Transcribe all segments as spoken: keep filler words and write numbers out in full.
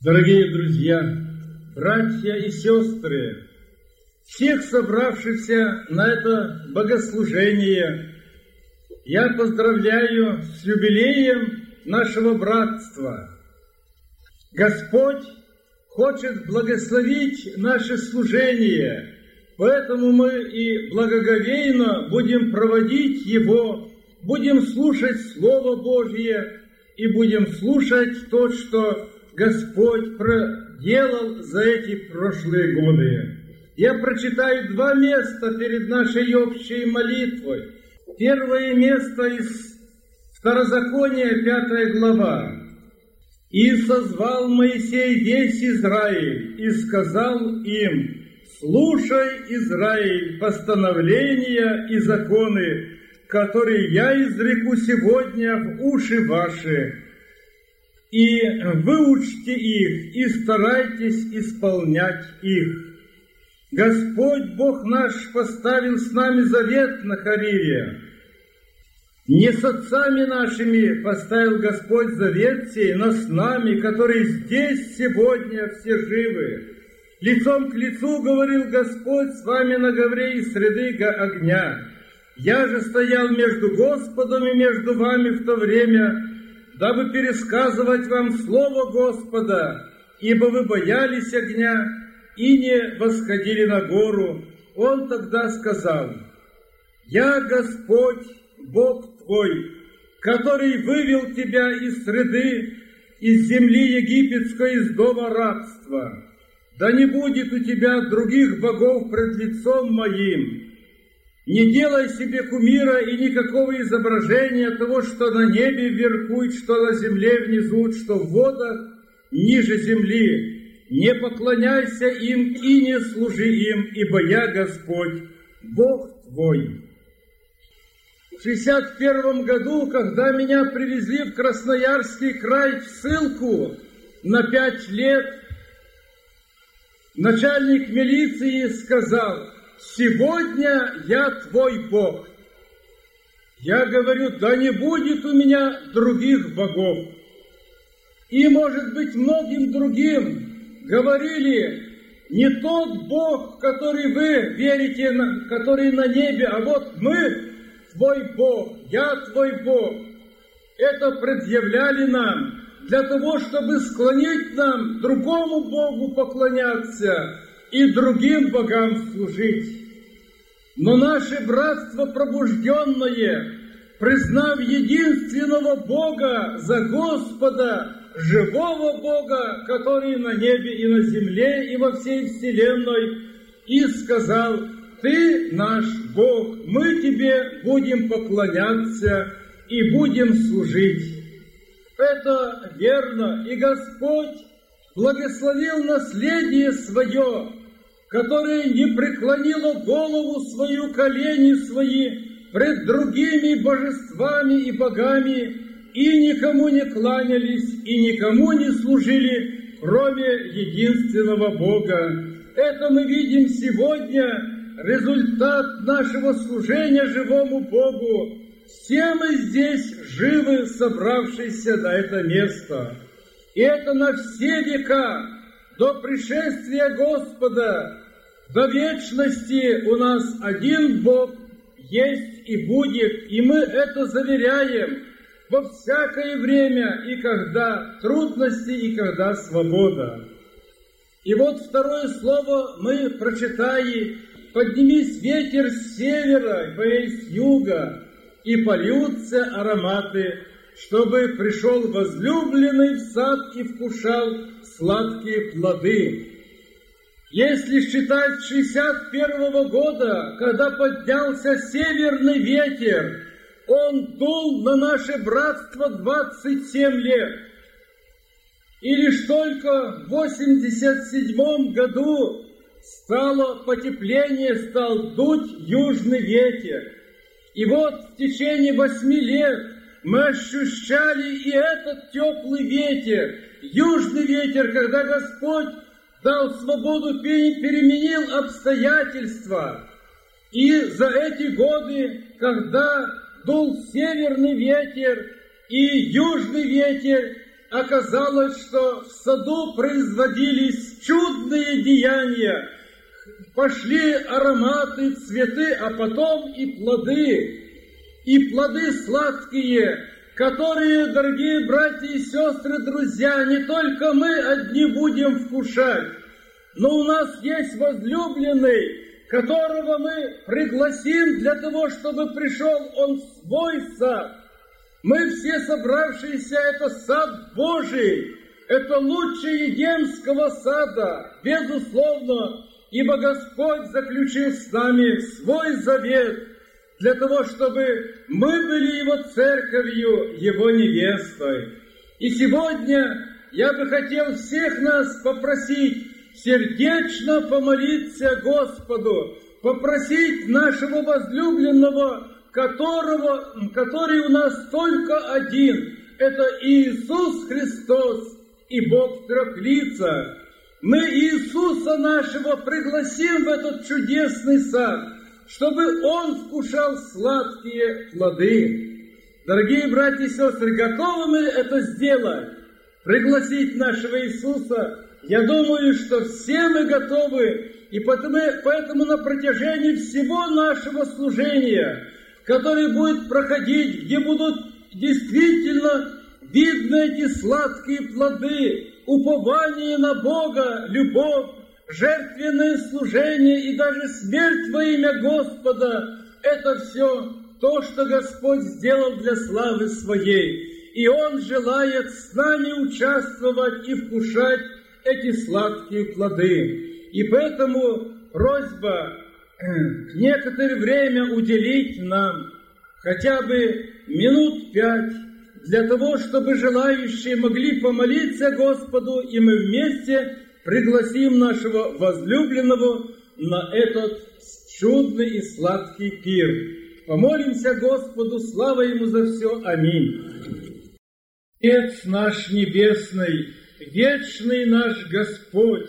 Дорогие друзья, братья и сестры, всех собравшихся на это богослужение я поздравляю с юбилеем нашего братства. Господь хочет благословить наше служение, поэтому мы и благоговейно будем проводить его, будем слушать Слово Божье и будем слушать то, что Господь проделал за эти прошлые годы. Я прочитаю два места перед нашей общей молитвой. Первое место из Второзакония, пятая глава. «И созвал Моисей весь Израиль, и сказал им: слушай, Израиль, постановления и законы, которые я изреку сегодня в уши ваши, и выучите их, и старайтесь исполнять их. Господь Бог наш поставил с нами завет на Хориве. Не с отцами нашими поставил Господь завет сей, но с нами, которые здесь сегодня все живы. Лицом к лицу говорил Господь с вами на ковре из среды огня. Я же стоял между Господом и между вами в то время, дабы пересказывать вам слово Господа, ибо вы боялись огня и не восходили на гору. Он тогда сказал: «Я Господь, Бог твой, который вывел тебя из среды, из земли египетской, из дома рабства. Да не будет у тебя других богов пред лицом моим. Не делай себе кумира и никакого изображения того, что на небе вверху, и что на земле внизу, что в водах ниже земли. Не поклоняйся им и не служи им, ибо я Господь, Бог твой». В шестьдесят первом году, когда меня привезли в Красноярский край в ссылку на пять лет, начальник милиции сказал: «Сегодня я твой Бог». Я говорю: да не будет у меня других богов. И, может быть, многим другим говорили: не тот Бог, в который вы верите, который на небе, а вот мы твой Бог, я твой Бог. Это предъявляли нам для того, чтобы склонить нам другому Богу поклоняться и другим богам служить. Но наше братство пробужденное, признав единственного Бога за Господа, живого Бога, который на небе и на земле и во всей вселенной, и сказал: «Ты наш Бог, мы тебе будем поклоняться и будем служить». Это верно, и Господь благословил наследие свое, которое не преклонило голову свою, колени свои пред другими божествами и богами, и никому не кланялись, и никому не служили, кроме единственного Бога. Это мы видим сегодня, результат нашего служения живому Богу. Все мы здесь живы, собравшиеся на это место. И это на все века, до пришествия Господа, до вечности у нас один Бог есть и будет, и мы это заверяем во всякое время, и когда трудности, и когда свобода. И вот второе слово мы прочитаем: «Поднимись ветер с севера, поей с юга, и польются ароматы, чтобы пришел возлюбленный в сад и вкушал сладкие плоды». Если считать с шестьдесят первого года, когда поднялся северный ветер, он дул на наше братство двадцать семь лет. И лишь только в восемьдесят седьмом году стало потепление, стал дуть южный ветер. И вот в течение восьми лет мы ощущали и этот теплый ветер, южный ветер, когда Господь дал свободу, переменил обстоятельства. И за эти годы, когда дул северный ветер и южный ветер, оказалось, что в саду производились чудные деяния. Пошли ароматы, цветы, а потом и плоды. И плоды сладкие, которые, дорогие братья и сестры, друзья, не только мы одни будем вкушать, но у нас есть возлюбленный, которого мы пригласим для того, чтобы пришел он в свой сад. Мы все собравшиеся, это сад Божий, это лучше Едемского сада, безусловно, ибо Господь заключил с нами свой завет для того, чтобы мы были Его церковью, Его невестой. И сегодня я бы хотел всех нас попросить сердечно помолиться Господу, попросить нашего возлюбленного, которого, который у нас только один, это Иисус Христос и Бог в трех лицах. Мы Иисуса нашего пригласим в этот чудесный сад, чтобы Он вкушал сладкие плоды. Дорогие братья и сестры, готовы мы это сделать? Пригласить нашего Иисуса? Я думаю, что все мы готовы, и поэтому, поэтому на протяжении всего нашего служения, которое будет проходить, где будут действительно видны эти сладкие плоды, упование на Бога, любовь, жертвенное служение и даже смерть во имя Господа, это все то, что Господь сделал для славы Своей. И Он желает с нами участвовать и вкушать эти сладкие плоды. И поэтому просьба некоторое время уделить нам хотя бы минут пять, для того, чтобы желающие могли помолиться Господу, и мы вместе пригласим нашего возлюбленного на этот чудный и сладкий пир. Помолимся Господу, слава Ему за все. Аминь. Отец наш Небесный, вечный наш Господь,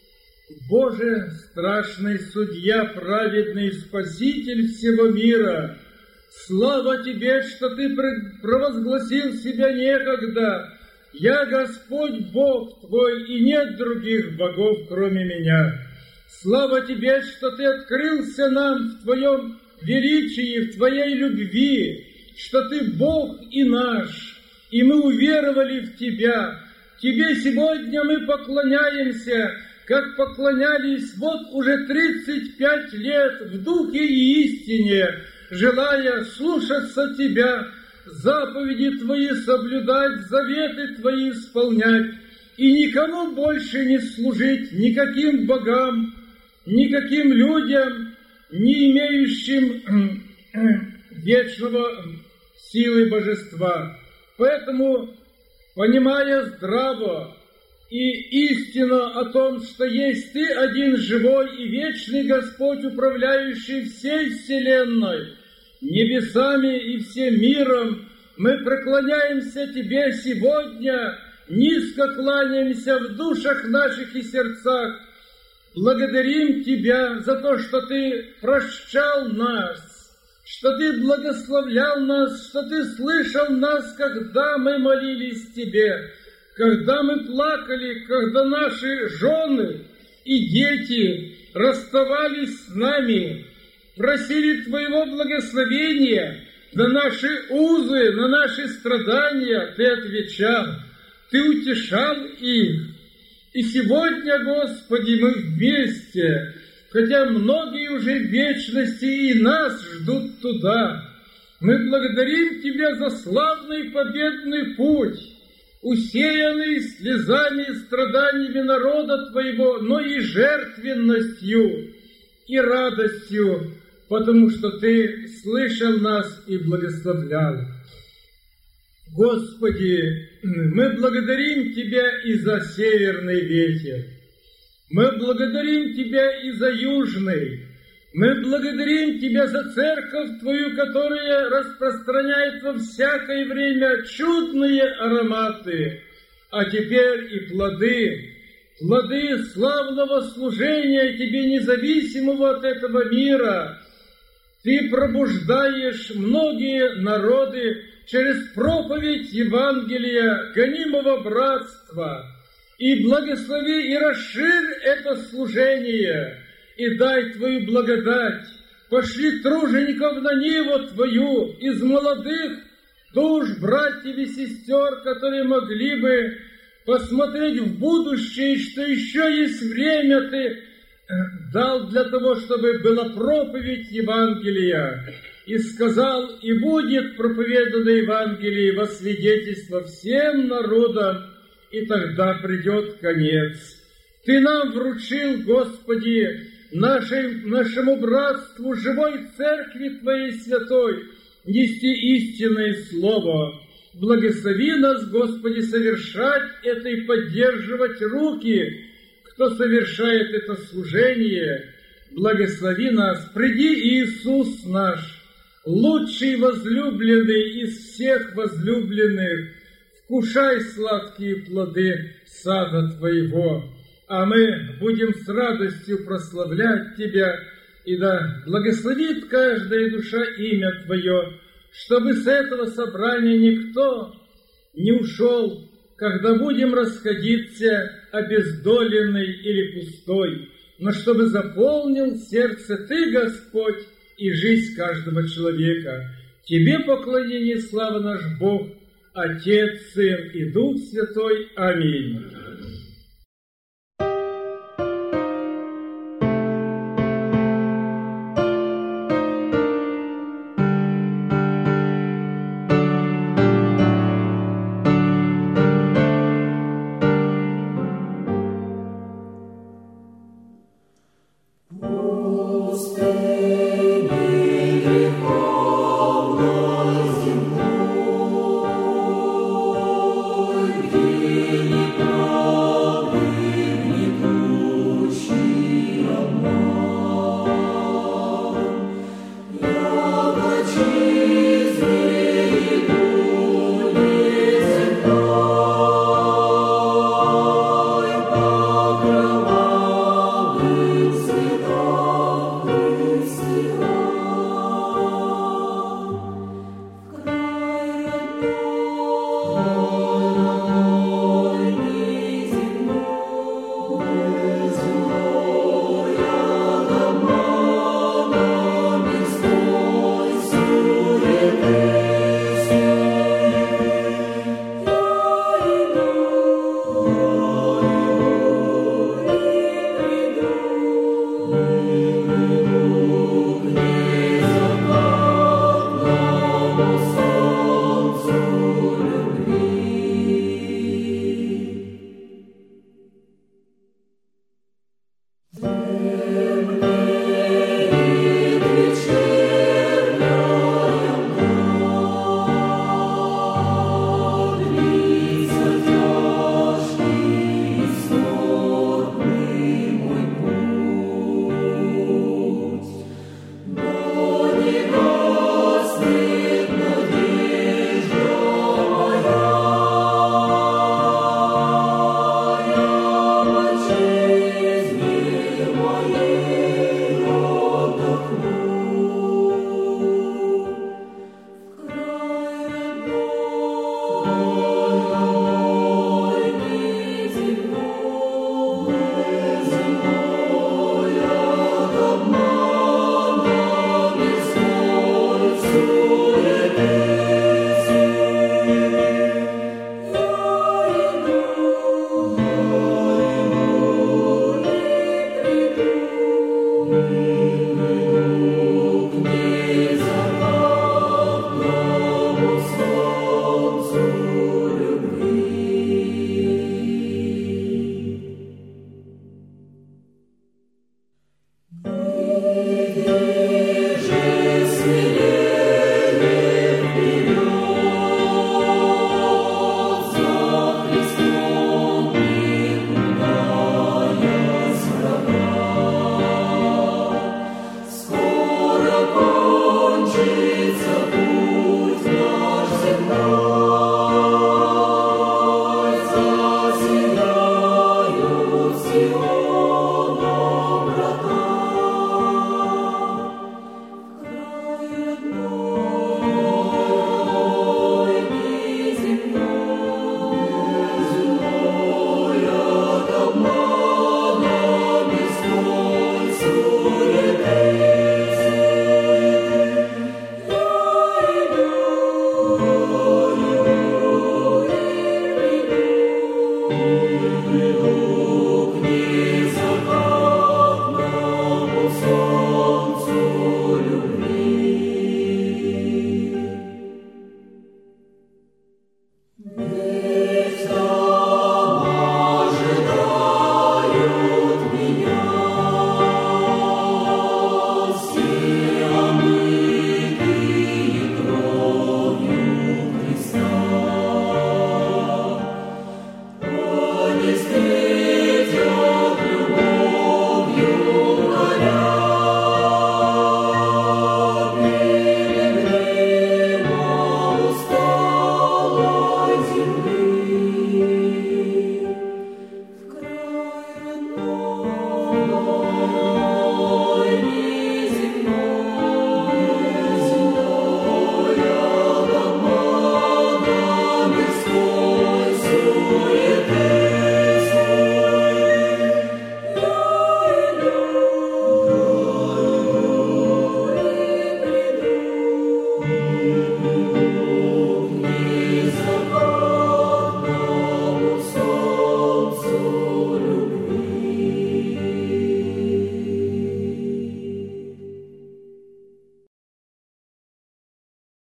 Боже, страшный судья, праведный Спаситель всего мира, слава Тебе, что Ты провозгласил себя некогда. Я Господь Бог Твой, и нет других богов, кроме Меня. Слава Тебе, что Ты открылся нам в Твоем величии, в Твоей любви, что Ты Бог и наш, и мы уверовали в Тебя. Тебе сегодня мы поклоняемся, как поклонялись вот уже тридцать пять лет в духе и истине, желая слушаться Тебя, заповеди Твои соблюдать, заветы Твои исполнять, и никому больше не служить, никаким богам, никаким людям, не имеющим вечного силы божества. Поэтому, понимая здраво и истину о том, что есть Ты один живой и вечный Господь, управляющий всей вселенной, небесами и всем миром, мы преклоняемся Тебе сегодня, низко кланяемся в душах наших и сердцах, благодарим Тебя за то, что Ты прощал нас, что Ты благословлял нас, что Ты слышал нас, когда мы молились Тебе, когда мы плакали, когда наши жены и дети расставались с нами, просили Твоего благословения на наши узы, на наши страдания. Ты отвечал, Ты утешал их. И сегодня, Господи, мы вместе, хотя многие уже в вечности и нас ждут туда. Мы благодарим Тебя за славный победный путь, усеянный слезами и страданиями народа Твоего, но и жертвенностью, и радостью, потому что Ты слышал нас и благословлял. Господи, мы благодарим Тебя и за северный ветер, мы благодарим Тебя и за южный, мы благодарим Тебя за церковь Твою, которая распространяет во всякое время чудные ароматы, а теперь и плоды, плоды славного служения Тебе, независимого от этого мира. Ты пробуждаешь многие народы через проповедь Евангелия, гонимого братства, и благослови и расширь это служение, и дай Твою благодать, пошли тружеников на ниву Твою из молодых душ, братьев и сестер, которые могли бы посмотреть в будущее, что еще есть время Ты дал для того, чтобы была проповедь Евангелия. И сказал, и будет проповедано Евангелие во свидетельство всем народам, и тогда придет конец. Ты нам вручил, Господи, нашей, нашему братству, живой церкви Твоей святой, нести истинное слово. Благослови нас, Господи, совершать это и поддерживать руки, кто совершает это служение. Благослови нас. Приди, Иисус наш, лучший возлюбленный из всех возлюбленных, вкушай сладкие плоды сада Твоего, а мы будем с радостью прославлять Тебя, и да благословит каждая душа имя Твое, чтобы с этого собрания никто не ушел, когда будем расходиться обездоленный или пустой, но чтобы заполнил сердце Ты, Господь, и жизнь каждого человека. Тебе поклонение, слава наш Бог, Отец, Сын и Дух Святой. Аминь.